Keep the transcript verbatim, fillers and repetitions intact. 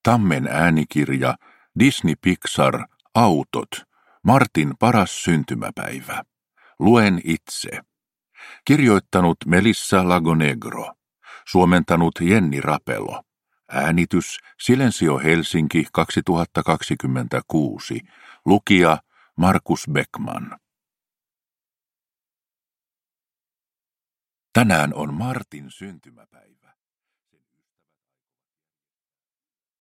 Tammen äänikirja, Disney Pixar, Autot, Martin paras syntymäpäivä. Luen itse. Kirjoittanut Melissa Lagonegro. Suomentanut Jenni Rapelo. Äänitys Silensio Helsinki kaksituhattakaksikymmentäkuusi. Lukija Markus Beckman. Tänään on Martin syntymäpäivä.